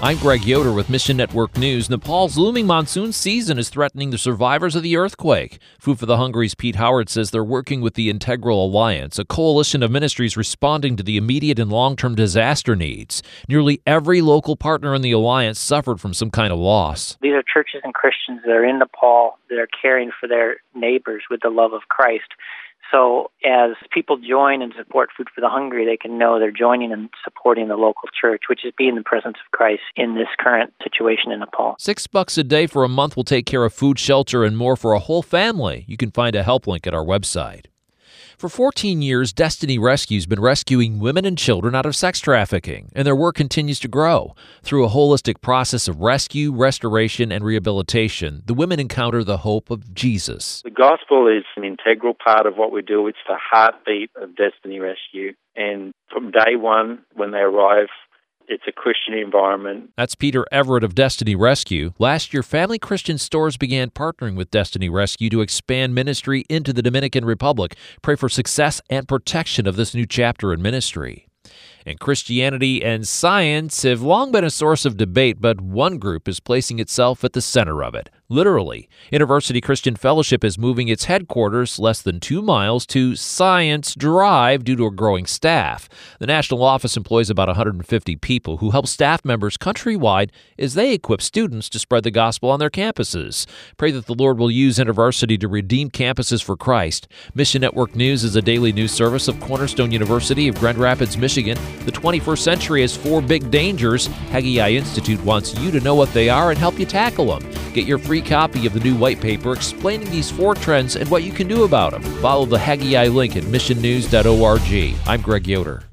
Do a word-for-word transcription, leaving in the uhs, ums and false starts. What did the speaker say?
I'm Greg Yoder with Mission Network News. Nepal's looming monsoon season is threatening the survivors of the earthquake. Food for the Hungry's Pete Howard says they're working with the Integral Alliance, a coalition of ministries responding to the immediate and long-term disaster needs. Nearly every local partner in the alliance suffered from some kind of loss. These are churches and Christians that are in Nepal that are caring for their neighbors with the love of Christ. So as people join and support Food for the Hungry, they can know they're joining and supporting the local church, which is being the presence of Christ in this current situation in Nepal. Six bucks a day for a month will take care of food, shelter, and more for a whole family. You can find a help link at our website. For fourteen years, Destiny Rescue's been rescuing women and children out of sex trafficking, and their work continues to grow. Through a holistic process of rescue, restoration, and rehabilitation, the women encounter the hope of Jesus. The gospel is an integral part of what we do. It's the heartbeat of Destiny Rescue. And from day one, when they arrive, it's a Christian environment. That's Peter Everett of Destiny Rescue. Last year, Family Christian Stores began partnering with Destiny Rescue to expand ministry into the Dominican Republic. Pray for success and protection of this new chapter in ministry. And Christianity and science have long been a source of debate, but one group is placing itself at the center of it. Literally, InterVarsity Christian Fellowship is moving its headquarters less than two miles to Science Drive due to a growing staff. The national office employs about one hundred fifty people who help staff members countrywide as they equip students to spread the gospel on their campuses. Pray that the Lord will use InterVarsity to redeem campuses for Christ. Mission Network News is a daily news service of Cornerstone University of Grand Rapids, Michigan. The twenty-first century has four big dangers. Haggai Institute wants you to know what they are and help you tackle them. Get your free copy of the new white paper explaining these four trends and what you can do about them. Follow the Haggai link at mission news dot org. I'm Greg Yoder.